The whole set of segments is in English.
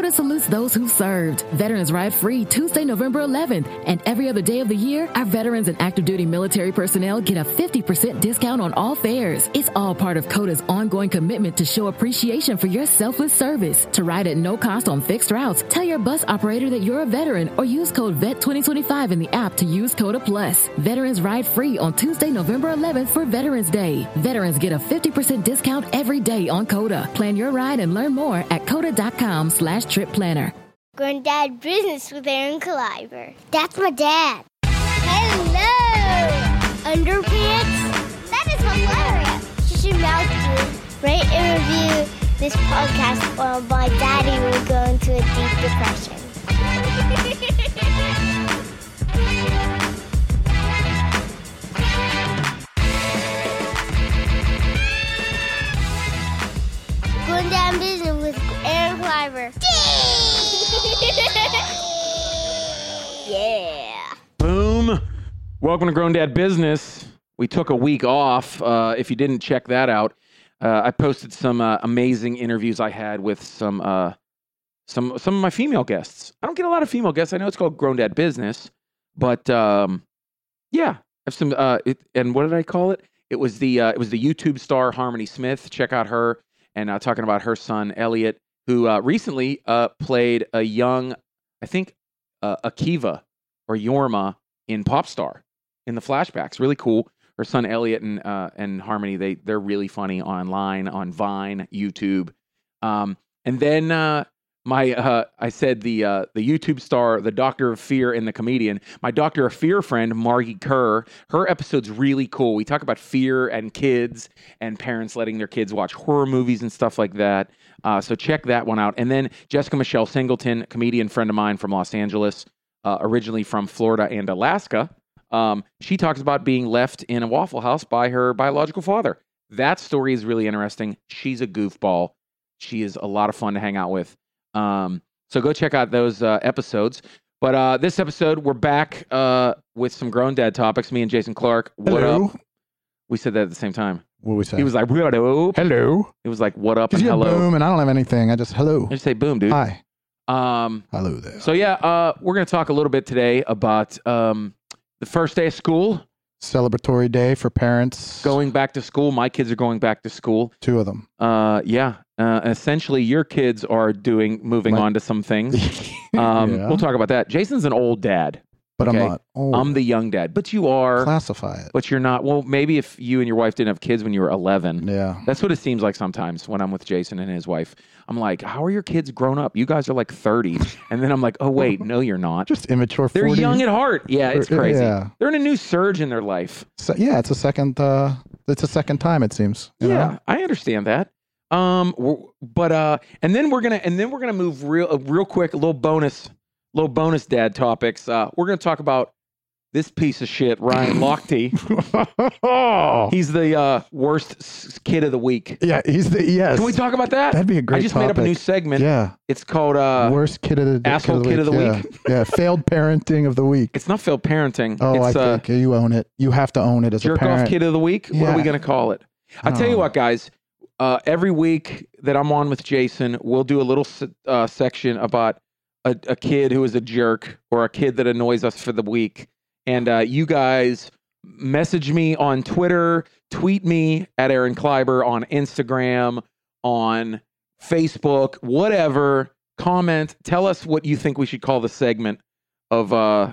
CODA salutes those who served. Veterans Ride Free Tuesday, November 11th. And every other day of the year, our veterans and active duty military personnel get a 50% discount on all fares. It's all part of CODA's ongoing commitment to show appreciation for your selfless service. To ride at no cost on fixed routes, tell your bus operator that you're a veteran or use code VET2025 in the app to use CODA Plus. Veterans Ride Free on Tuesday, November 11th for Veterans Day. Veterans get a 50% discount every day on CODA. Plan your ride and learn more at CODA.com/trip planner. Granddad Business with Aaron Kleiber. That's my dad. Hello! Underpants? That is hilarious. You should mouth to rate and review this podcast or my daddy will go into a deep depression. Going down business with Aaron Kleiber. Yeah. Boom. Welcome to Grown Dad Business. We took a week off. If you didn't check that out, I posted some amazing interviews I had with some of my female guests. I don't get a lot of female guests. I know it's called Grown Dad Business, but yeah, I have some. And what did I call it? It was the YouTube star Harmony Smith. Check out her and talking about her son Elliot, who recently played a young, I think, Akiva or Yorma in Popstar in the flashbacks. Really cool. Her son Elliot and Harmony, they're really funny online on Vine, YouTube. And then I said the YouTube star, the Doctor of Fear and the comedian, my Doctor of Fear friend, Margie Kerr, her episode's really cool. We talk about fear and kids and parents letting their kids watch horror movies and stuff like that. So check that one out. And then Jessica Michelle Singleton, comedian friend of mine from Los Angeles, originally from Florida and Alaska. She talks about being left in a Waffle House by her biological father. That story is really interesting. She's a goofball. She is a lot of fun to hang out with. So go check out those episodes. But this episode, we're back with some Grown Dad topics. Me and Jason Clark. What Hello. up? We said that at the same time. What we say? He was like, hello. Hello. It was like, what up and You hello. boom, and I don't have anything. I just hello. I just say boom, dude. Hi. Hello there. So yeah, we're going to talk a little bit today about the first day of school. Celebratory day for parents. Going back to school. My kids are going back to school. 2 of them. Yeah. Essentially, your kids are moving on to some things. Yeah. We'll talk about that. Jason's an old dad. But okay? I'm not old. I'm the young dad. But you are. Classify it. But you're not. Well, maybe if you and your wife didn't have kids when you were 11. Yeah. That's what it seems like sometimes when I'm with Jason and his wife. I'm like, how are your kids grown up? You guys are like 30. And then I'm like, oh, wait, no, you're not. Just immature 40s. They're young at heart. Yeah, it's crazy. Yeah. They're in a new surge in their life. So, yeah, it's a second time, it seems. You know? I understand that. But and then we're gonna move real quick. A little bonus dad topics. We're gonna talk about this piece of shit, Ryan Lochte. He's the worst kid of the week. Yeah, yes. Can we talk about that? That'd be a great I just made up a new segment. Yeah. It's called worst kid of the asshole kid of the week. Yeah. Failed parenting of the week. It's not failed parenting. Oh, it's, I think you own it. You have to own it as a jerk parent. off kid of the week. What are we gonna call it? I'll tell you what, guys. Every week that I'm on with Jason, we'll do a little section about a kid who is a jerk or a kid that annoys us for the week. And you guys message me on Twitter, tweet me at Aaron Kleiber on Instagram, on Facebook, whatever. Comment. Tell us what you think we should call the segment of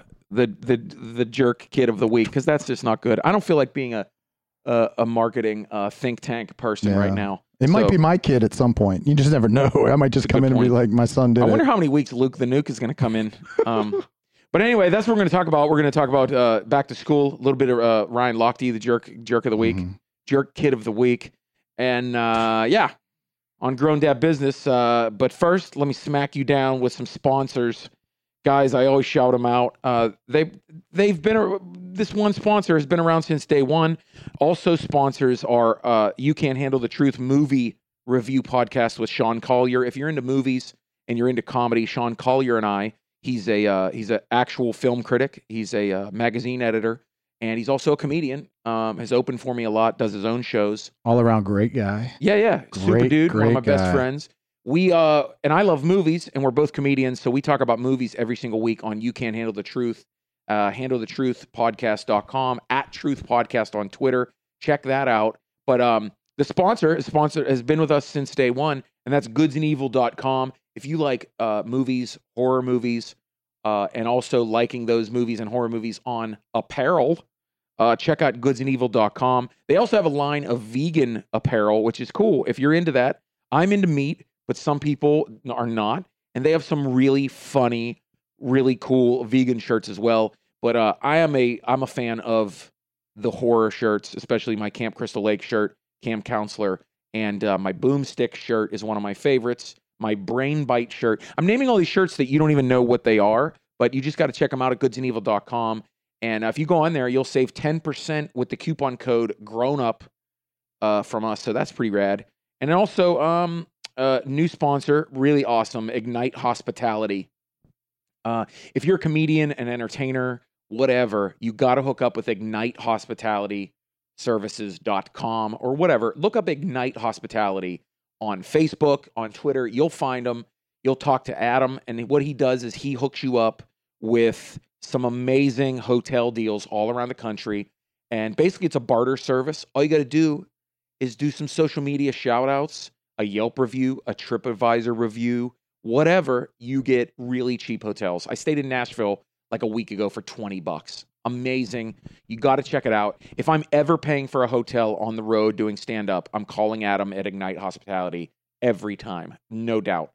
the jerk kid of the week, because that's just not good. I don't feel like being a marketing think tank person right now. It might be my kid at some point. You just never know. I might just come in and be like, my son did I wonder how many weeks Luke the Nuke is going to come in. But anyway, that's what we're going to talk about. We're going to talk about back to school, a little bit of Ryan Lochte, the jerk of the week, jerk kid of the week. And on Grown Dad Business. But first, let me smack you down with some sponsors. Guys, I always shout them out. They've been, this one sponsor has been around since day one. Also sponsors are You Can't Handle the Truth movie review podcast with Sean Collier. If you're into movies and you're into comedy, Sean Collier and I, he's an actual film critic. He's a magazine editor, and he's also a comedian. Has opened for me a lot, does his own shows. All around great guy. Yeah. Super dude, one of my best friends. and I love movies, and we're both comedians, so we talk about movies every single week on You Can't Handle the Truth, handlethetruthpodcast.com, @truthpodcast on Twitter. Check that out. But the sponsor has been with us since day one, and that's goodsandevil.com. If you like movies, horror movies, and also liking those movies and horror movies on apparel, check out goodsandevil.com. They also have a line of vegan apparel, which is cool. If you're into that, I'm into meat, but some people are not. And they have some really funny, really cool vegan shirts as well. But I'm a fan of the horror shirts, especially my Camp Crystal Lake shirt, Camp Counselor, and my Boomstick shirt is one of my favorites. My Brain Bite shirt. I'm naming all these shirts that you don't even know what they are, but you just got to check them out at goodsandevil.com. And if you go on there, you'll save 10% with the coupon code GROWNUP from us. So that's pretty rad. And then also, new sponsor, really awesome, Ignite Hospitality. If you're a comedian, an entertainer, whatever, you got to hook up with Ignite Hospitality Services.com or whatever. Look up Ignite Hospitality on Facebook, on Twitter. You'll find them. You'll talk to Adam, and what he does is he hooks you up with some amazing hotel deals all around the country. And basically, it's a barter service. All you got to do is do some social media shout-outs, a Yelp review, a TripAdvisor review, whatever. You get really cheap hotels. I stayed in Nashville like a week ago for $20. Amazing. You got to check it out. If I'm ever paying for a hotel on the road doing stand-up, I'm calling Adam at Ignite Hospitality every time, no doubt.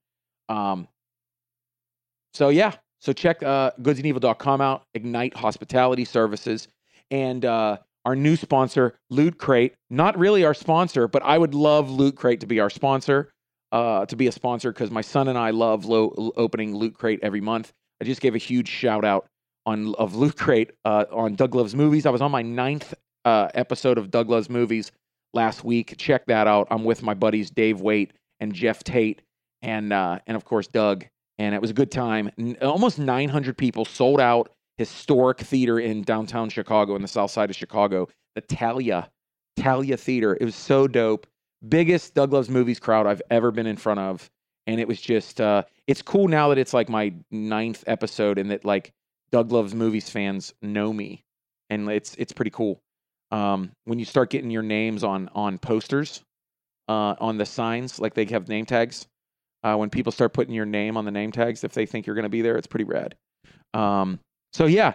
So check goodsandevil.com out, Ignite Hospitality Services, and our new sponsor, Loot Crate. Not really our sponsor, but I would love Loot Crate to be our sponsor, because my son and I love opening Loot Crate every month. I just gave a huge shout out of Loot Crate on Doug Loves Movies. I was on my 9th episode of Doug Loves Movies last week. Check that out. I'm with my buddies Dave Waite and Jeff Tate, and of course Doug. And it was a good time. Almost 900 people, sold out, historic theater in downtown Chicago, in the south side of Chicago, the Thalia Theater. It was so dope. Biggest Doug Loves Movies crowd I've ever been in front of. And it was just, it's cool now that it's like my 9th episode and that like Doug Loves Movies fans know me. And it's pretty cool. When you start getting your names on posters, on the signs, like they have name tags. When people start putting your name on the name tags, if they think you're going to be there, it's pretty rad. So yeah,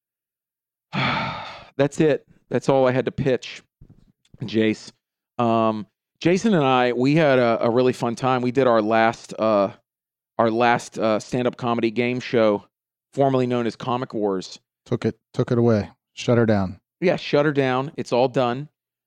that's it. That's all I had to pitch, Jace. Jason and I, we had a really fun time. We did our last stand-up comedy game show, formerly known as Comic Wars. Took it away. Shut her down. Yeah, shut her down. It's all done.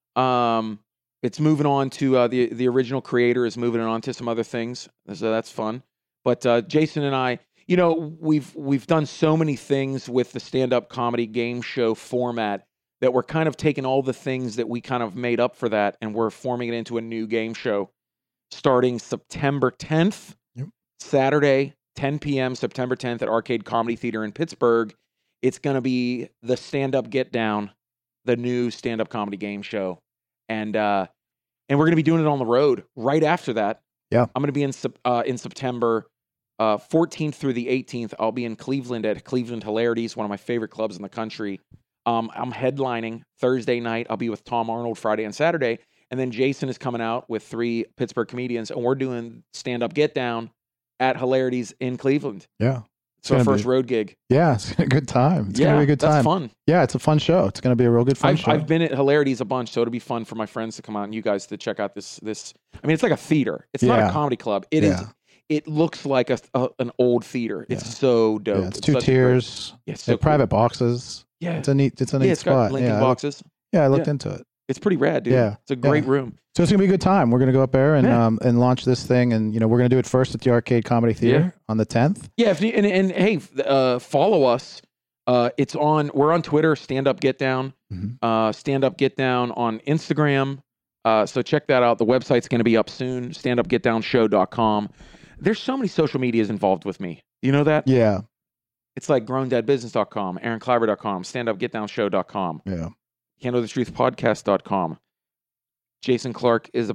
It's moving on to the original creator is moving it on to some other things, so that's fun. But Jason and I, we've done so many things with the stand-up comedy game show format that we're kind of taking all the things that we kind of made up for that, and we're forming it into a new game show starting September 10th, Saturday, 10 p.m., September 10th at Arcade Comedy Theater in Pittsburgh. It's going to be the Stand-Up Get Down, the new stand-up comedy game show. And we're going to be doing it on the road right after that. Yeah. I'm going to be in September 14th through the 18th. I'll be in Cleveland at Cleveland Hilarities, one of my favorite clubs in the country. I'm headlining Thursday night. I'll be with Tom Arnold Friday and Saturday. And then Jason is coming out with 3 Pittsburgh comedians, and we're doing stand-up Get Down at Hilarities in Cleveland. Yeah. It's our first road gig. Yeah, it's a good time. It's going to be a good time. That's fun. Yeah, it's a fun show. It's going to be a real good fun show. I've been at Hilarities a bunch, so it'll be fun for my friends to come out and you guys to check out this. I mean, it's like a theater. It's not a comedy club. It is. It looks like an old theater. It's so dope. Yeah, it's 2 tiers. It's so private boxes. Yeah. It's a neat spot. It's got Lincoln boxes. I looked into it. It's pretty rad, dude. Yeah. It's a great room. So it's going to be a good time. We're going to go up there and launch this thing. And, we're going to do it first at the Arcade Comedy Theater on the 10th. Yeah. And hey, follow us. We're on Twitter, Stand Up Get Down, Stand Up Get Down on Instagram. So check that out. The website's going to be up soon, standupgetdownshow.com. There's so many social medias involved with me. You know that? Yeah. It's like growndeadbusiness.com, aaronkleiber.com, standupgetdownshow.com. Yeah. handlethetruthpodcast.com. Jason Clark is a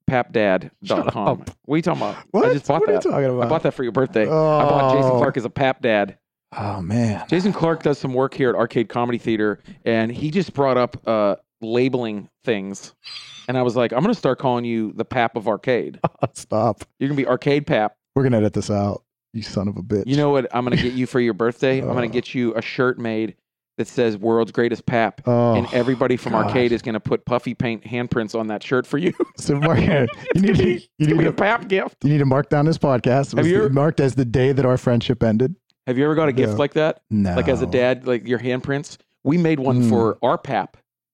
papdad.com. What are you talking about? What? I just bought What are that. you talking about? I bought that for your birthday. I bought Jason Clark as a pap dad. Oh, man. Jason Clark does some work here at Arcade Comedy Theater, and he just brought up labeling things. And I was like, I'm going to start calling you the Pap of Arcade. Stop. You're going to be Arcade Pap. We're going to edit this out, you son of a bitch. You know what I'm going to get you for your birthday? I'm going to get you a shirt made that says World's Greatest Pap. And everybody from Arcade is going to put puffy paint handprints on that shirt for you. So, Mark, you need a Pap gift. You need to mark down this podcast. It was marked as the day that our friendship ended. Have you ever got a gift like that? No. Like as a dad, like your handprints? We made one for our Pap.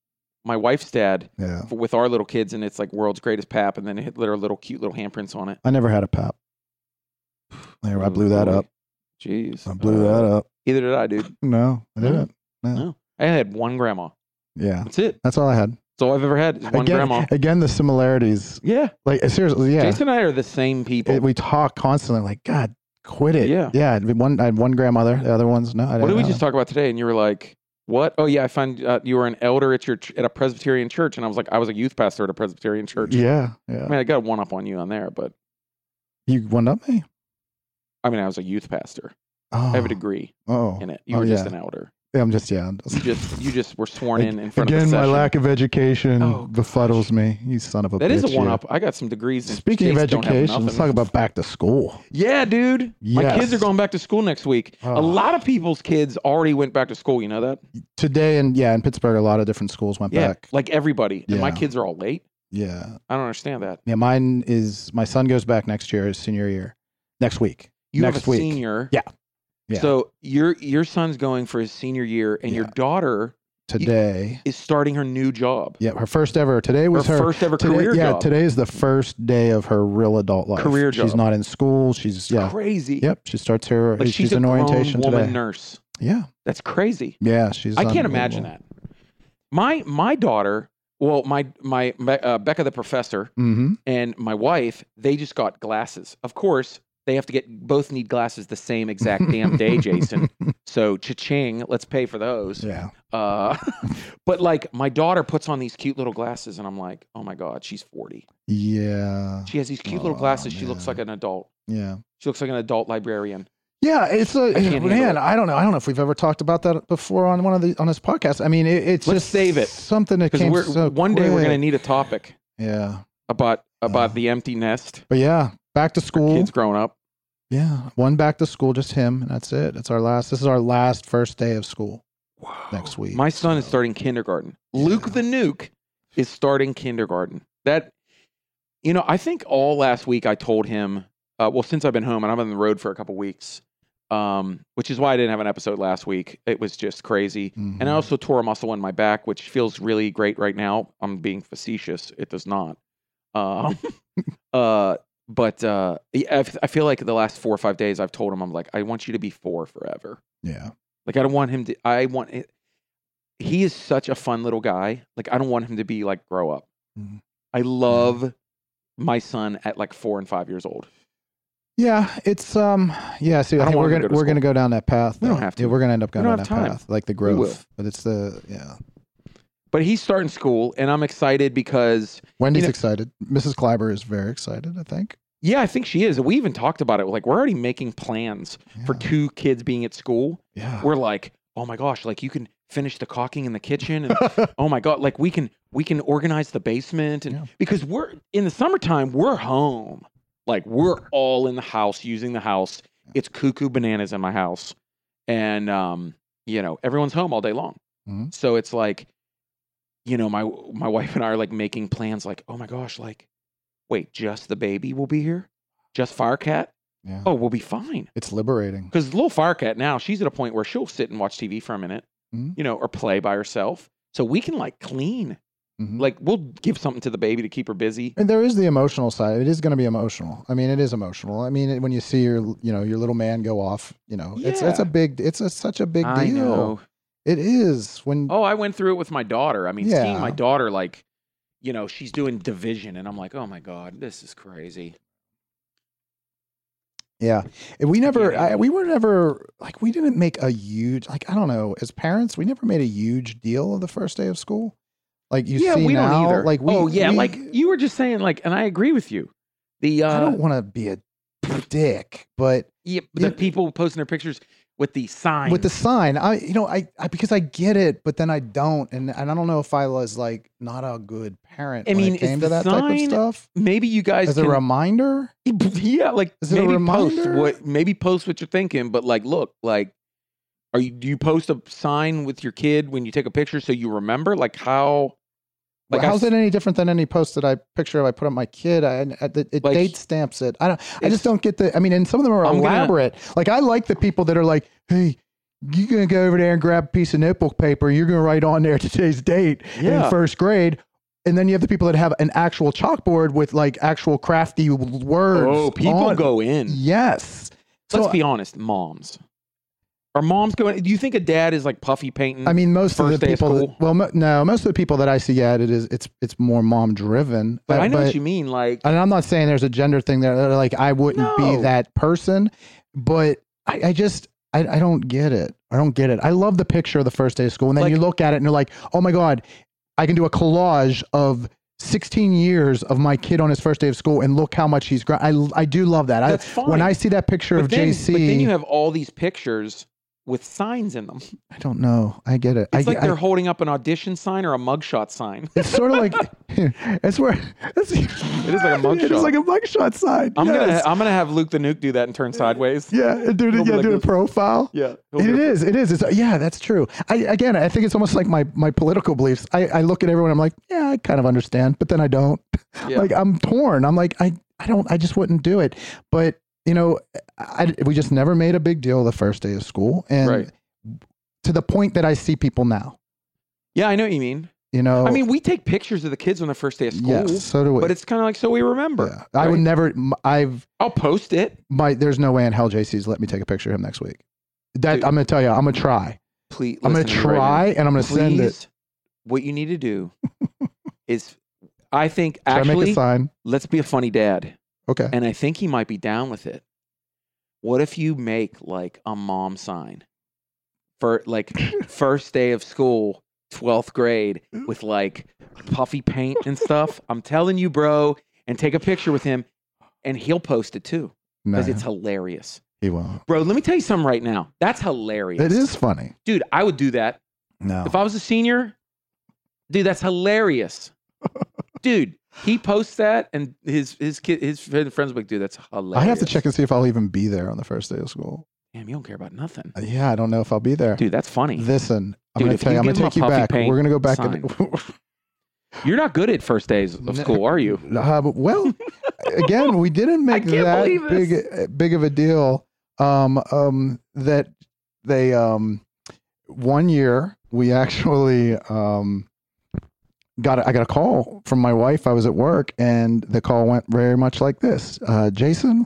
My wife's dad, with our little kids, and it's like World's Greatest Pap, and then it hit little cute little handprints on it. I never had a pap. There, I blew that up. Jeez. I blew that up. Either did I, dude. No, I didn't. No. I had one grandma. Yeah. That's it. That's all I had. That's all I've ever had is one grandma. Again, the similarities. Yeah. Like, seriously, yeah. Jason and I are the same people. We talk constantly like, God, quit it. Yeah. Yeah. I had one grandmother. The other ones, no. What did we just talk about today? And you were like, what? Oh, yeah, I found you were an elder at a Presbyterian church. And I was like, I was a youth pastor at a Presbyterian church. Yeah. I mean, I got one up on you on there, but. You one up me? I mean, I was a youth pastor. Oh. I have a degree in it. You were just an elder. Yeah, I'm just, You just were sworn in front of the session. Again, my lack of education befuddles me. You son of a bitch. That is a one-up. I got some degrees. Speaking of education, let's talk about back to school. Yeah, dude. Yes. My kids are going back to school next week. A lot of people's kids already went back to school. You know that? Today, in Pittsburgh, a lot of different schools went back. Like everybody. And my kids are all late. Yeah. I don't understand that. Yeah, my son goes back next year, his senior year. Next week. You have a senior. Yeah. So your son's going for his senior year, and your daughter today is starting her new job. Yeah, her first ever. Today was her first ever career job. Yeah, today is the first day of her real adult life. Career job. She's not in school. She's crazy. Yep, she starts her. But she's an a orientation grown woman today. Nurse. Yeah, that's crazy. Yeah, I can't imagine that. My daughter. Well, my Becca the professor and my wife, they just got glasses. Of course, they have to both need glasses the same exact damn day, Jason. So cha-ching, let's pay for those. Yeah. But like my daughter puts on these cute little glasses, and I'm like, oh my God, she's 40. Yeah. She has these cute little glasses. Man. She looks like an adult. Yeah. She looks like an adult librarian. Yeah, it's man. I don't know if we've ever talked about that before on on this podcast. I mean, it's let's just save it. Something that came one day we're going to need a topic. Yeah, about the empty nest. But yeah, back to school. Kids growing up. Yeah, one back to school, just him, and that's it. This is our last first day of school. Wow. Next week. My son is starting kindergarten. Yeah. Luke the Nuke is starting kindergarten. That, I think all last week I told him. Since I've been home and I'm on the road for a couple weeks. Which is why I didn't have an episode last week. It was just crazy. Mm-hmm. And I also tore a muscle in my back, which feels really great right now. I'm being facetious. It does not. But I feel like the last 4 or 5 days I've told him, I'm like, I want you to be 4 forever. Yeah. Like, I don't want him to, he is such a fun little guy. Like, I don't want him to be like, grow up. Mm-hmm. I love my son at like 4 and 5 years old. Yeah, it's See, I think we're gonna go down that path. We don't have to. Yeah, we're gonna end up going down that path, like the growth. But it's But he's starting school, and I'm excited because Wendy's excited. Mrs. Kleiber is very excited, I think. Yeah, I think she is. We even talked about it. Like, we're already making plans for 2 kids being at school. Yeah, we're like, oh my gosh, like you can finish the caulking in the kitchen, and oh my God, like we can organize the basement, and because we're in the summertime, we're home. Like, we're all in the house, using the house. It's cuckoo bananas in my house. And, everyone's home all day long. Mm-hmm. So it's like, my wife and I are like making plans like, oh my gosh, like, wait, just the baby will be here? Just Firecat? Yeah. Oh, we'll be fine. It's liberating. Because little Firecat now, she's at a point where she'll sit and watch TV for a minute, or play by herself. So we can like clean. Mm-hmm. Like, we'll give something to the baby to keep her busy. And there is the emotional side. It is going to be emotional. I mean, it is emotional. I mean, when you see your little man go off, it's such a big deal. I know. It is. I went through it with my daughter. I mean, seeing my daughter, like, she's doing division, and I'm like, oh my God, this is crazy. Yeah. We were never, like, we didn't make a huge, like, I don't know, as parents, we never made a huge deal of the first day of school. like you Yeah, see we now. don't either. Like we, like you were just saying, like, and I agree with you. The I don't want to be a dick, but the people posting their pictures with the sign. with the sign, I because I get it, but then I don't, and I don't know if I was like not a good parent I when mean, it came is to the that type of sign- stuff. maybe you guys As a reminder, yeah, like Is it a maybe post reminder? post what you're thinking, but like, look, like, do you post a sign with your kid when you take a picture so you remember? Like how? Like how's it any different than any post that I put up my kid? It Like- date stamps it. I just don't get the. I mean, and some of them are I'm gonna- elaborate. Like I like the people that are like, hey. You're going to go over there and grab a piece of notebook paper. You're going to write on there today's date in first grade. And then you have the people that have an actual chalkboard with like actual crafty words. Oh, people go in. Yes. Let's So, be honest, moms. Are moms going? Do you think a dad is like puffy painting? I mean, most of first the day of people. school? No, most of the people that I see, yeah, it's more mom driven. but I know what you mean. Like, And I'm not saying there's a gender thing there. They're like, I wouldn't be No. that person, but I don't get it. I don't get it. I love the picture of the first day of school. And then Like- you look at it and you're like, oh my God, I can do a collage of 16 years of my kid on his first day of school and look how much he's grown. I do love that. That's fine. When I see that picture of JC, but then you have all these pictures with signs in them. I don't know. I get it. It's like they're holding up an audition sign or a mugshot sign. it's sort of like, it's where, It is like a mugshot. It is like a mugshot sign. I'm Yes. gonna have Luke the Nuke do that and turn sideways. Yeah, and do He'll be like a this. profile. Yeah, It is. It's, yeah, that's true. I think it's almost like my political beliefs. I look at everyone. I'm like, yeah, I kind of understand, but then I don't. Yeah. Like I'm torn. I'm like, I don't. I just wouldn't do it. But we just never made a big deal of the first day of school, and Right. to the point that I see people now. Yeah, I know what you mean. I mean, we take pictures of the kids on their first day of school. yes, so do we. But it's kind of like so we remember. Yeah. I would right? never. I'll post it. There's no way in hell JC's let me take a picture of him next week. That Dude. I'm gonna tell you. I'm gonna try. Please, I'm gonna listen to me right try, now. and I'm gonna send it. Please, what you need to do is, I think Should I make a actually, sign? let's be a funny dad. Okay. And I think he might be down with it. What if you make like a mom sign for like first day of school, 12th grade with like puffy paint and stuff? I'm telling you, bro, and take a picture with him and he'll post it too No, because it's hilarious. he won't. Bro, let me tell you something right now. That's hilarious. It is funny. Dude, I would do that. No. If I was a senior, dude, that's hilarious. Dude, he posts that and his friends are like, dude, that's hilarious. I have to check and see if I'll even be there on the first day of school. Damn, you don't care about nothing. Yeah, I don't know if I'll be there. Dude, that's funny. Listen, I'm Dude, going if to tell you you, I'm going give to him take a you puffy back. paint We're going to go back. You're not good at first days of school, are you? Well, again, we didn't make can't that believe this. big of a deal. That they 1 year we actually I got a call from my wife. I was at work, and the call went very much like this: Jason,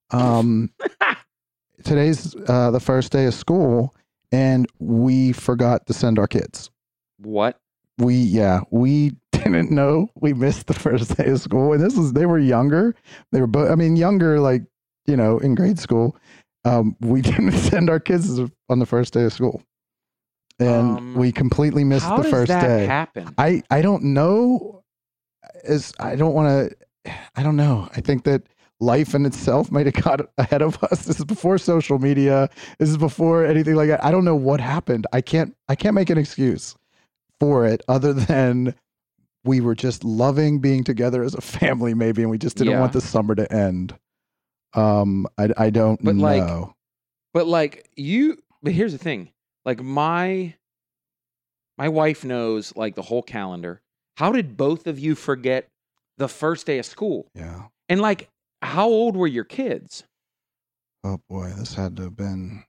today's the first day of school, and we forgot to send our kids. What? We didn't know we missed the first day of school, and they were younger. They were both, younger, like in grade school. We didn't send our kids on the first day of school, and we completely missed How the does first that day. happen? I don't know. I don't know. I think that life in itself might have got ahead of us. This is before social media. This is before anything like that. I don't know what happened. I can't make an excuse for it other than we were just loving being together as a family, maybe, and we just didn't want the summer to end. I don't know. But here's the thing. Like my wife knows like the whole calendar. How did both of you forget the first day of school? Yeah. And like, how old were your kids? Oh boy, this had to have been.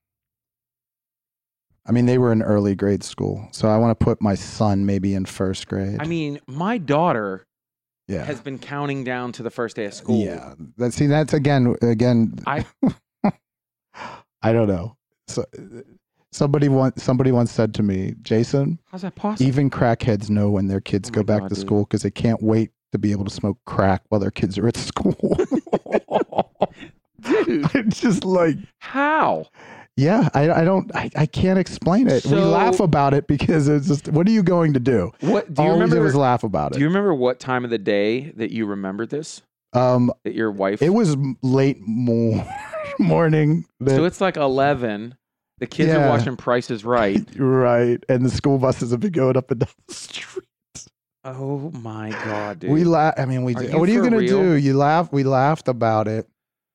They were in early grade school, so I want to put my son maybe in first grade. My daughter yeah, has been counting down to the first day of school. yeah. That's again. I I don't know. So somebody once said to me, Jason, how's that possible? even crackheads know when their kids Oh go my back God, to dude. school because they can't wait to be able to smoke crack while their kids are at school. Dude, It's just like, how? Yeah, I can't explain it. We So- laugh about it because it's just, what are you going to do? What do you All we remember? do is laugh about Do you it. remember what time of the day that you remembered this? That your wife? it was late morning. So it's like 11. The kids are Yeah. watching Price is Right. Right, and the school buses have been going up and down the street. Oh my God, dude. We laugh. I mean, we. Are Do. you What are you for gonna real? do? You laugh. We laughed about it.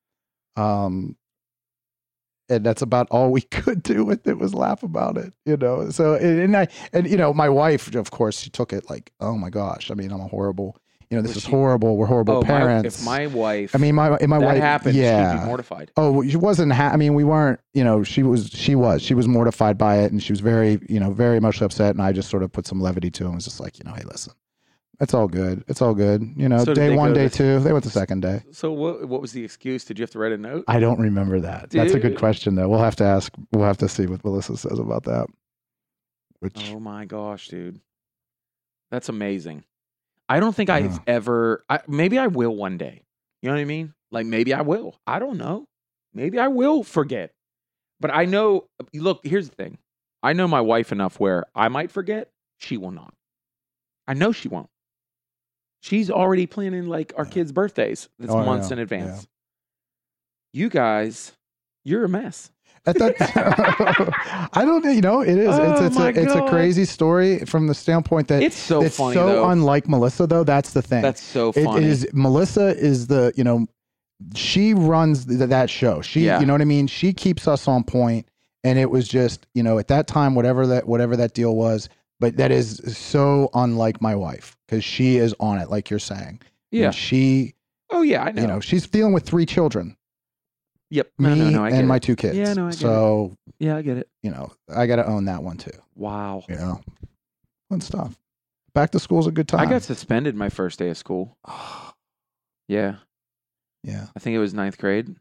And that's about all we could do with it was laugh about it, you know. So and you know, my wife, of course, she took it like, oh my gosh. I mean, I'm a horrible. You know, this is horrible. We're horrible parents. If my wife, I mean, my that wife happened, she'd yeah. be mortified. Oh, she wasn't. I mean, we weren't. You know, she was mortified by it, and she was very, you know, very emotionally upset. And I just sort of put some levity to him. It was just like, you know, hey, listen, it's all good. It's all good. You know, So did day they one, go day to- two. They went the second day. So what was the excuse? Did you have to write a note? I don't remember that. That's a good Dude. question, though. We'll have to ask. We'll have to see what Melissa says about that. Which Oh my gosh, dude. That's amazing. I don't think I've Yeah. ever, maybe I will one day. You know what I mean? Like maybe I will. I don't know. Maybe I will forget. But I know, look, here's the thing. I know my wife enough where I might forget. She will not. I know she won't. She's already planning like our kids' birthdays. That's Oh, months yeah. in advance. You guys, you're a mess. at that, I don't. You know, it is. Oh, It's my a God. crazy story from the standpoint that It's so funny, so though. unlike Melissa, though. That's the thing. That's so It funny. is Melissa is the, you know, she runs that show. She, Yeah. you know what I mean? She keeps us on point, and it was just, you know, at that time, whatever that deal was, but that is so unlike my wife because she is on it, like you're saying. yeah. And she, Oh, yeah, I know. you know, she's dealing with 3 children, Yep. me I get and my it. 2 kids. Yeah, no, I get so, Yeah, I get it. you know, I got to own that one too. Wow. You know, fun stuff. Back to school's a good time. I got suspended my first day of school. Yeah. yeah. I think it was 9th grade.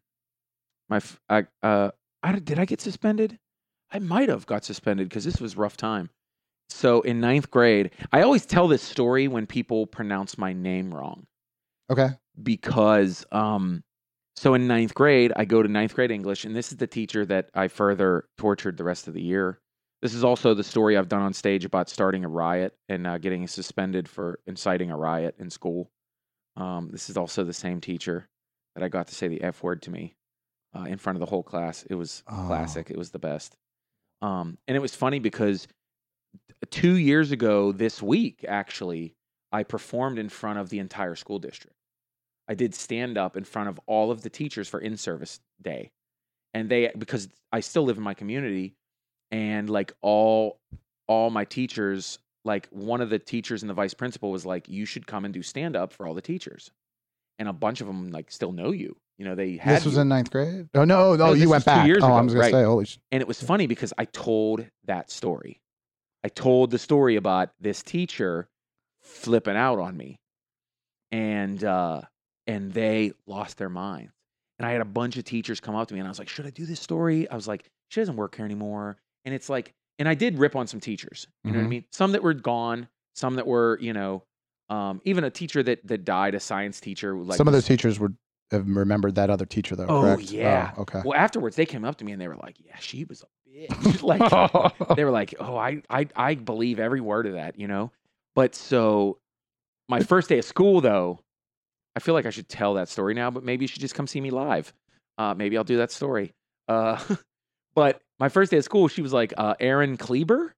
Did I get suspended? I might have got suspended because this was a rough time. So in 9th grade, I always tell this story when people pronounce my name wrong Okay. because, so in 9th grade, I go to 9th grade English, and this is the teacher that I further tortured the rest of the year. This is also the story I've done on stage about starting a riot and getting suspended for inciting a riot in school. This is also the same teacher that I got to say the F word to me in front of the whole class. It was classic. It was the best. And it was funny because 2 years ago this week, actually, I performed in front of the entire school district. I did stand up in front of all of the teachers for in-service day. And because I still live in my community, and like all my teachers, like one of the teachers and the vice principal was like, you should come and do stand up for all the teachers. And a bunch of them like still know you. You know, they had This was you. in 9th grade? Oh, no. No, this You was went 2 back. years Oh, ago, I was going right. to say, holy shit. And it was funny because I told that story. I told the story about this teacher flipping out on me. And they lost their minds. And I had a bunch of teachers come up to me and I was like, should I do this story? I was like, she doesn't work here anymore. And it's like, and I did rip on some teachers. You know what I Mhm. mean? Some that were gone, some that were, you know, even a teacher that died, a science teacher. Like Some of those teachers have remembered that other teacher, though, Oh, correct? yeah. Oh, okay. Well, afterwards they came up to me and they were like, yeah, she was a bitch. Like, they were like, oh, I believe every word of that, you know? But so my first day of school, though, I feel like I should tell that story now, but maybe you should just come see me live. Maybe I'll do that story. But my first day of school, she was like, Aaron Kleber?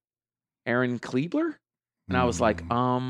And I was like,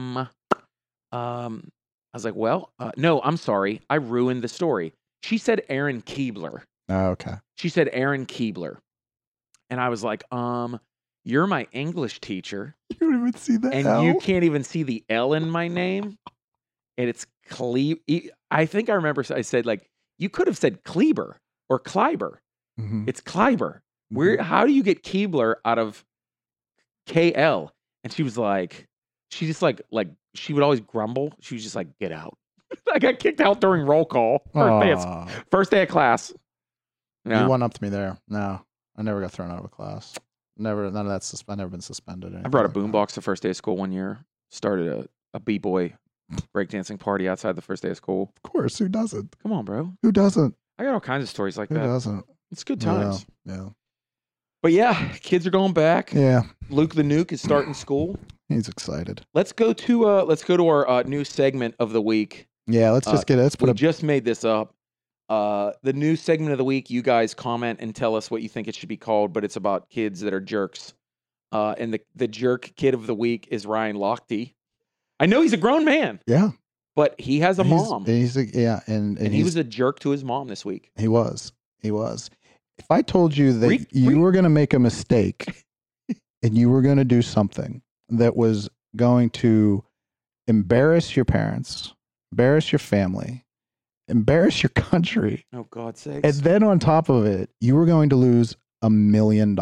I was like, well, no, I'm sorry. I ruined the story. She said Aaron Keebler. Oh, okay. She said Aaron Keebler. And I was like, you're my English teacher, You don't even see that. and you can't even see the L in my name. And it's I think I remember I said, like, you could have said Kleber or Kleiber. Mhm. It's Kleiber. How do you get Keebler out of KL? And she was like, she just like she would always grumble. She was just like, get out. I got kicked out during roll call. Aw. First day of class. Yeah. You one upped me there. No, I never got thrown out of a class. Never, none of that's. I've never been suspended. I brought a boombox the first day of school one year. Started a b-boy breakdancing party outside the first day of school. Of course, who doesn't? Come on, bro. Who doesn't? I got all kinds of stories like Who that. doesn't? It's good times. Yeah. But yeah, kids are going back. Yeah, Luke the Nuke is starting school. he's excited. Let's go to our new segment of the week. Yeah, let's put We a just made this up. The new segment of the week, you guys comment and tell us what you think it should be called, but it's about kids that are jerks. And the jerk kid of the week is Ryan Lochte. I know he's a grown man. Yeah. But he has a mom. And he was a jerk to his mom this week. He was. If I told you that you were going to make a mistake and you were going to do something that was going to embarrass your parents, embarrass your family, embarrass your country. Oh, God's sakes. And then on top of it, you were going to lose $1 million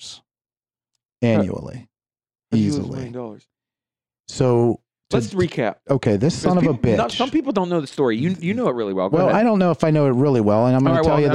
annually. Easily. $1 million. So let's recap. Okay, this son of a bitch. Some people don't know the story. You know it really well. Go Well, ahead. I don't know if I know it really well, and I'm going to tell you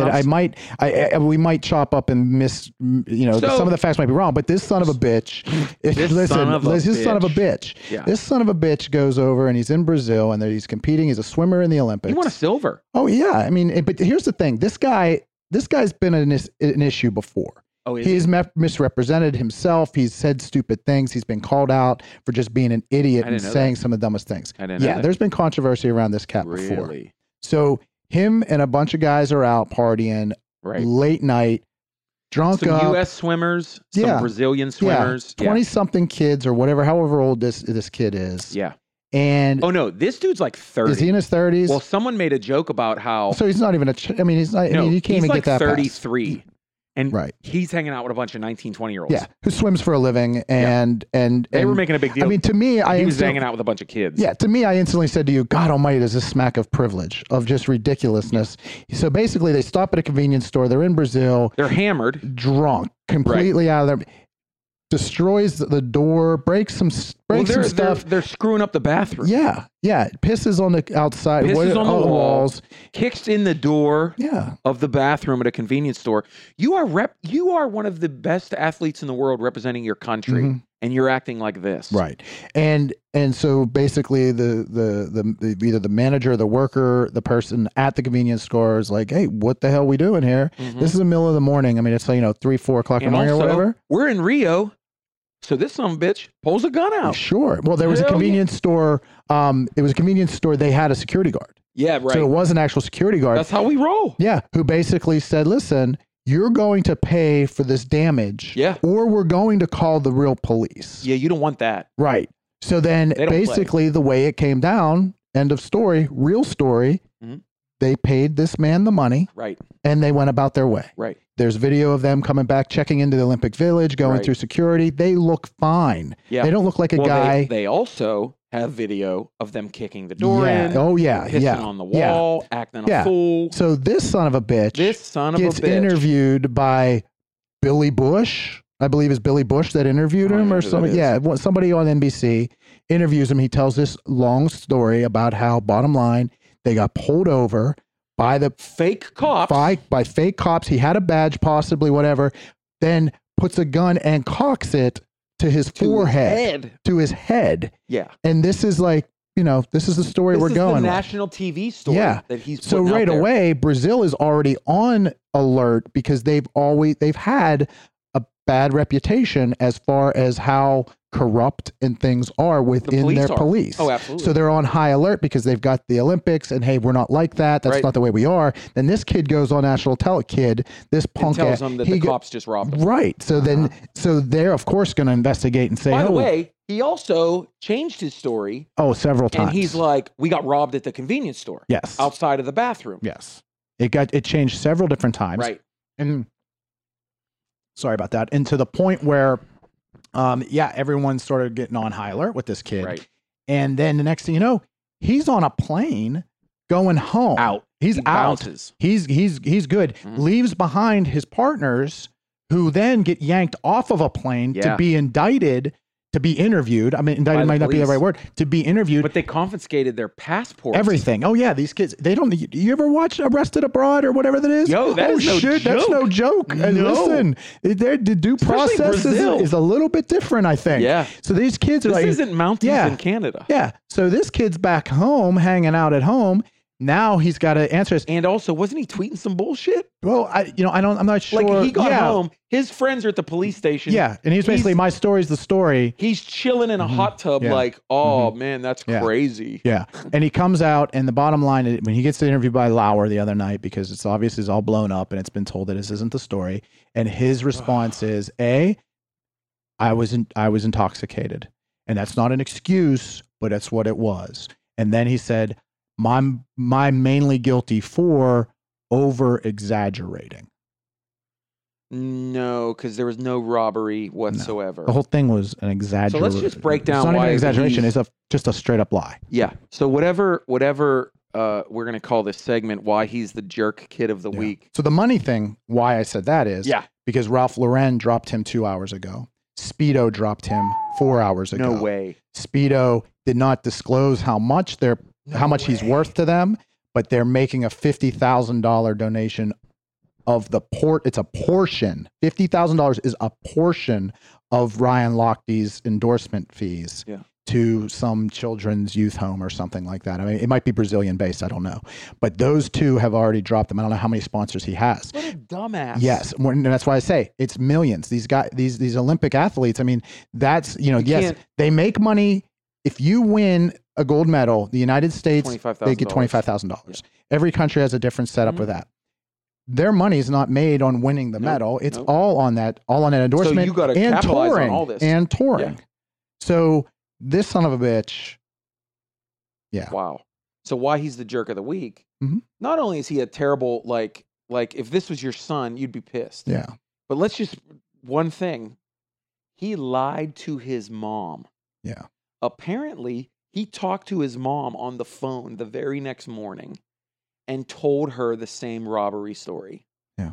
that we might chop up and miss. Some of the facts might be wrong, but this son of a bitch. This son of a bitch. Yeah. This son of a bitch goes over and he's in Brazil and he's competing. He's a swimmer in the Olympics. He won a silver. Oh yeah, I mean, but here's the thing. This guy's been an issue before. Oh, he's misrepresented himself. He's said stupid things. He's been called out for just being an idiot and saying some of the dumbest things. There's been controversy around this cat before. So him and a bunch of guys are out partying late night, drunk some up. U.S. swimmers, some Brazilian swimmers. 20-something kids or whatever, however old this kid is. Yeah. And oh no, this dude's like 30. Is he in his 30s? Well, someone made a joke about how. So he's not even he's not. No, you can't even like get that 33. And he's hanging out with a bunch of 19, 20-year-olds. Yeah, who swims for a living. And they were making a big deal. I mean, to me, he was hanging out with a bunch of kids. Yeah, to me, I instantly said to you, God almighty, there's a smack of privilege, of just ridiculousness. So basically, they stop at a convenience store. They're in Brazil. They're hammered. Drunk. Completely out of their... Destroys the door, breaks some stuff. They're screwing up the bathroom. Yeah. Pisses on the outside. Pisses on the walls. Kicks in the door. Yeah. Of the bathroom at a convenience store. You are one of the best athletes in the world representing your country, and you're acting like this. Right. And so basically, the either the manager, the worker, the person at the convenience store is like, "Hey, what the hell are we doing here? This is the middle of the morning. I mean, it's 3-4 o'clock in the morning or whatever. We're in Rio." So this son of a bitch pulls a gun out. Sure. Well, there was a convenience store. It was a convenience store. They had a security guard. Yeah, right. So it was an actual security guard. That's how we roll. Yeah. Who basically said, listen, you're going to pay for this damage. Yeah. Or we're going to call the real police. Yeah, you don't want that. Right. So then basically the way it came down, end of story, real story, they paid this man the money. Right. And they went about their way. Right. There's video of them coming back, checking into the Olympic Village, going through security. They look fine. Yeah. They don't look like a guy. They also have video of them kicking the door in. Oh, yeah. Pissing on the wall, acting a fool. So this son of a bitch gets interviewed by Billy Bush. I believe it's Billy Bush that interviewed him or somebody. Yeah, somebody on NBC interviews him. He tells this long story about how, bottom line, they got pulled over by the fake cops. By fake cops. He had a badge, possibly, whatever. Then puts a gun and cocks it to his forehead. To his head. Yeah. And this is this is the story we're going with. This is the national TV story that he's putting So right out there. away, Brazil is already on alert because they've had a bad reputation as far as how corrupt and things are within their police. Oh, absolutely. So they're on high alert because they've got the Olympics and hey, we're not like that. That's not the way we are. Then this kid goes on national this punk and tells them that the cops just robbed him. Right. So then they're of course going to investigate and say, by the way, he also changed his story. Oh, several times. And he's like, we got robbed at the convenience store. Yes. Outside of the bathroom. Yes. It changed several different times. Right. And sorry about that. And to the point where everyone started getting on high alert with this kid. Right. And then the next thing you know, he's on a plane going home. He's out. Bounces. He's good. Leaves behind his partners who then get yanked off of a plane to be indicted, to be interviewed. I mean, indicted might not be the right word. To be interviewed. But they confiscated their passports. Everything. Oh yeah, these kids, they don't. You ever watch Arrested Abroad or whatever that is? Yo, that is no joke. That's no joke. And listen, the due process is a little bit different, I think. Yeah. So these kids are this isn't Mounties in Canada. Yeah. So this kid's back home, hanging out at home. Now he's got to answer this. And also, wasn't he tweeting some bullshit? Well, I'm not sure. Like he got home, his friends are at the police station. Yeah, and he's basically, my story's the story. He's chilling in a hot tub, like, oh man, that's crazy. Yeah, and he comes out, and the bottom line, when he gets interviewed by Lauer the other night, because it's obviously all blown up, and it's been told that this isn't the story, and his response is, I was intoxicated, and that's not an excuse, but that's what it was. And then he said, I'm mainly guilty for over-exaggerating. No, because there was no robbery whatsoever. No. The whole thing was an exaggeration. So let's just break down why. It's not why even an exaggeration. It's just a straight-up lie. Yeah. So whatever we're going to call this segment, why he's the jerk kid of the week. So the money thing, why I said that is because Ralph Lauren dropped him 2 hours ago. Speedo dropped him 4 hours ago. No way. Speedo did not disclose how much he's worth to them, but they're making a $50,000 donation of the It's a portion. $50,000 is a portion of Ryan Lochte's endorsement fees to some children's youth home or something like that. I mean, it might be Brazilian based. I don't know, but those two have already dropped them. I don't know how many sponsors he has. What a dumbass. Yes, and that's why I say it's millions. These guys, these Olympic athletes. I mean, that's yes, they make money. If you win a gold medal, the United States, they get $25,000. Every country has a different setup with that. Their money is not made on winning the medal. It's all on that endorsement. So you got to capitalize on all this. And touring. Yeah. So this son of a bitch. Yeah. Wow. So why he's the jerk of the week? Not only is he a terrible, like if this was your son, you'd be pissed. Yeah. But let's just one thing. He lied to his mom. Yeah. Apparently, he talked to his mom on the phone the very next morning and told her the same robbery story. Yeah.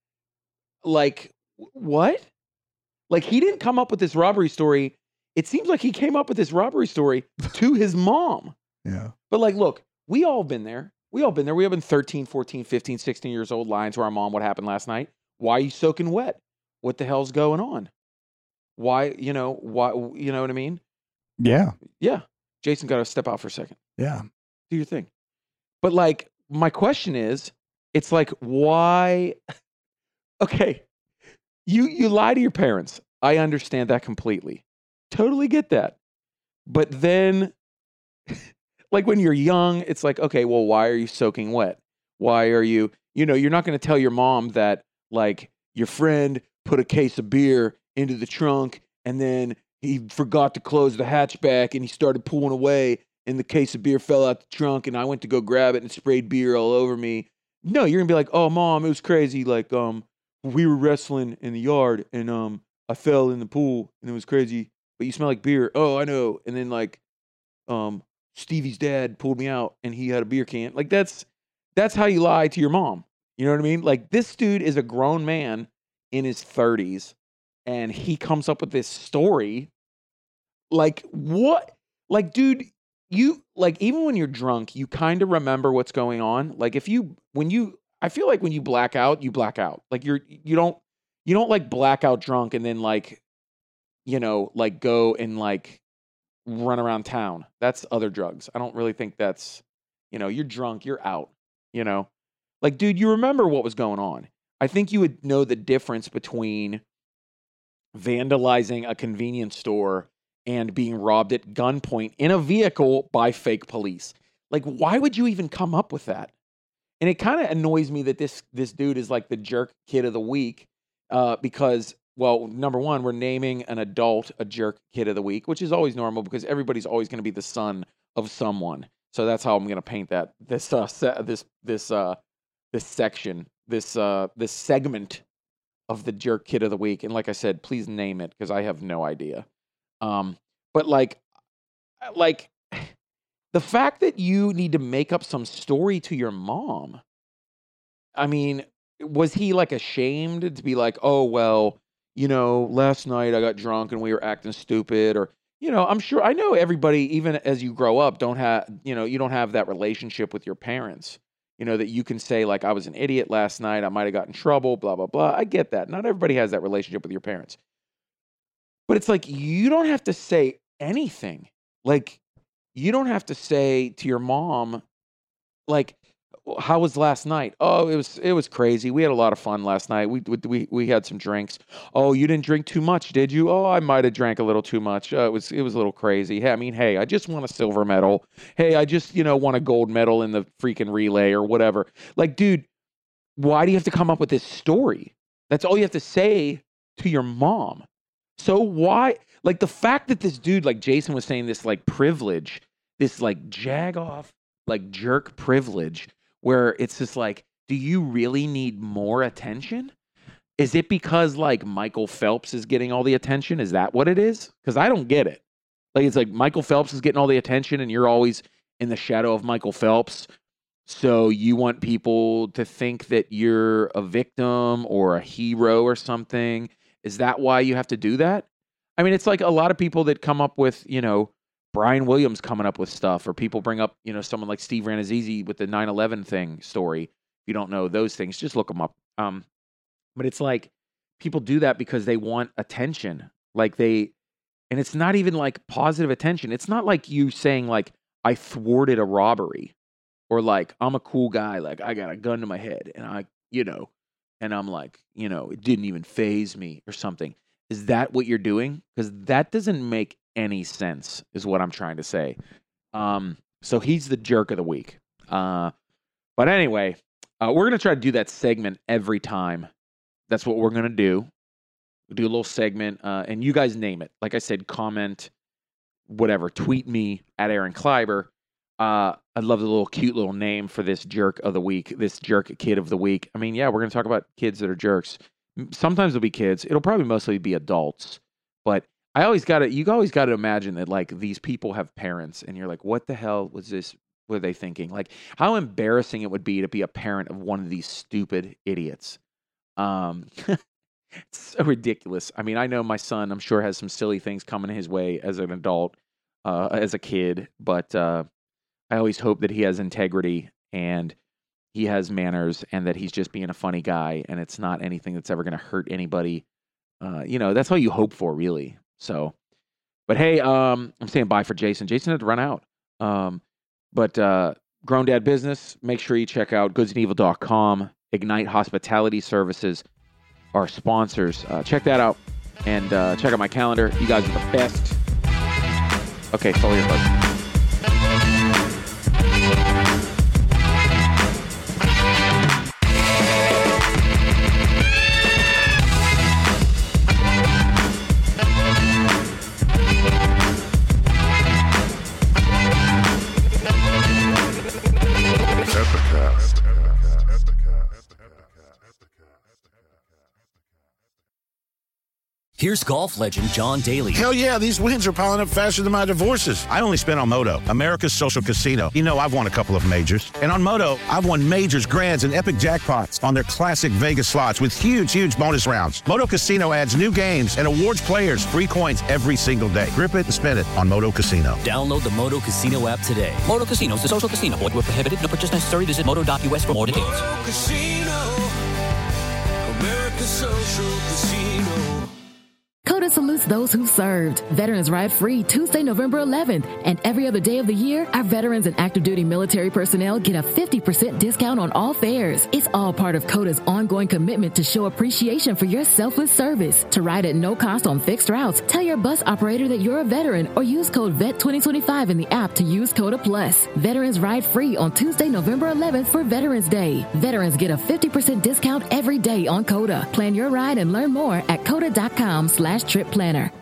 Like, what? Like, he didn't come up with this robbery story. It seems like he came up with this robbery story to his mom. Yeah. But, like, look, we all been there. We all been 13, 14, 15, 16 years old lying to our mom what happened last night. Why are you soaking wet? What the hell's going on? Why, you know what I mean? Yeah. Yeah. Jason got to step out for a second. Yeah. Do your thing. But like, my question is, it's like, why? Okay. You lie to your parents. I understand that completely. Totally get that. But then, like when you're young, it's like, okay, well, why are you soaking wet? Why are you, you're not going to tell your mom that like your friend put a case of beer into the trunk and then he forgot to close the hatchback and he started pulling away and the case of beer fell out the trunk and I went to go grab it and sprayed beer all over me. No, you're going to be like, oh, Mom, it was crazy. Like, we were wrestling in the yard and I fell in the pool and it was crazy, but you smell like beer. Oh, I know. And then like Stevie's dad pulled me out and he had a beer can. Like that's how you lie to your mom. You know what I mean? Like this dude is a grown man in his 30s. And he comes up with this story. Like, what? Like, dude, you, like, even when you're drunk, you kind of remember what's going on. Like, I feel like when you black out, you black out. Like, you don't like black out drunk and then, like, like go and, like, run around town. That's other drugs. I don't really think that's, you're drunk, you're out, Like, dude, you remember what was going on. I think you would know the difference between vandalizing a convenience store and being robbed at gunpoint in a vehicle by fake police. Like, why would you even come up with that? And it kind of annoys me that this dude is like the jerk kid of the week because, well, number one, we're naming an adult a jerk kid of the week, which is always normal because everybody's always going to be the son of someone. So that's how I'm going to paint that this section, this segment of the jerk kid of the week. And like I said, please name it because I have no idea. But like the fact that you need to make up some story to your mom. I mean, was he like ashamed to be like, oh, well, last night I got drunk and we were acting stupid or, I'm sure I know everybody, even as you grow up, you don't have that relationship with your parents. That you can say, like, I was an idiot last night. I might have gotten in trouble, blah, blah, blah. I get that. Not everybody has that relationship with your parents. But it's like, you don't have to say anything. Like, you don't have to say to your mom, like, how was last night? Oh, it was crazy. We had a lot of fun last night. We had some drinks. Oh, you didn't drink too much, did you? Oh, I might have drank a little too much. It was a little crazy. Hey, I mean, hey, I just won a silver medal. Hey, I just, won a gold medal in the freaking relay or whatever. Like, dude, why do you have to come up with this story? That's all you have to say to your mom. So why, like, the fact that this dude, like Jason was saying, this like privilege, this like jag-off, like jerk privilege, where it's just like, do you really need more attention? Is it because like Michael Phelps is getting all the attention? Is that what it is? Because I don't get it. Like, it's like Michael Phelps is getting all the attention and you're always in the shadow of Michael Phelps. So you want people to think that you're a victim or a hero or something. Is that why you have to do that? I mean, it's like a lot of people that come up with, Brian Williams coming up with stuff, or people bring up, someone like Steve Ranazizi with the 9/11 thing story. If you don't know those things, just look them up. But it's like people do that because they want attention. And it's not even like positive attention. It's not like you saying like, I thwarted a robbery, or like, I'm a cool guy. Like, I got a gun to my head and and I'm like, it didn't even faze me or something. Is that what you're doing? Because that doesn't make any sense, is what I'm trying to say. So he's the jerk of the week. But anyway, we're going to try to do that segment every time. That's what we're going to do. We'll do a little segment, and you guys name it. Like I said, comment, whatever, tweet me at Aaron Kleiber. I'd love the little cute little name for this jerk of the week, this jerk kid of the week. I mean, yeah, we're going to talk about kids that are jerks. Sometimes it'll be kids. It'll probably mostly be adults. But you always got to imagine that like these people have parents and you're like, what the hell was this? Were they thinking? Like, how embarrassing it would be to be a parent of one of these stupid idiots. It's so ridiculous. I mean, I know my son, I'm sure, has some silly things coming his way as an adult, as a kid, but I always hope that he has integrity and he has manners and that he's just being a funny guy and it's not anything that's ever going to hurt anybody. That's all you hope for, really. So, but hey, I'm saying bye for Jason. Jason had to run out. But Grown Dad Business, make sure you check out goodsandevil.com. Ignite Hospitality Services, our sponsors. Check that out and check out my calendar. You guys are the best. Okay, follow your button. Here's golf legend John Daly. Hell yeah, these wins are piling up faster than my divorces. I only spent on Moto, America's social casino. I've won a couple of majors. And on Moto, I've won majors, grands, and epic jackpots on their classic Vegas slots with huge, huge bonus rounds. Moto Casino adds new games and awards players free coins every single day. Grip it and spend it on Moto Casino. Download the Moto Casino app today. Moto Casino is a social casino. Void where prohibited. No purchase necessary. Visit moto.us for more details. Moto Casino, America's social casino. COTA salutes those who served. Veterans Ride Free Tuesday, November 11th. And every other day of the year, our veterans and active duty military personnel get a 50% discount on all fares. It's all part of COTA's ongoing commitment to show appreciation for your selfless service. To ride at no cost on fixed routes, tell your bus operator that you're a veteran or use code VET2025 in the app to use COTA Plus. Veterans Ride Free on Tuesday, November 11th for Veterans Day. Veterans get a 50% discount every day on COTA. Plan your ride and learn more at COTA.com/trip planner.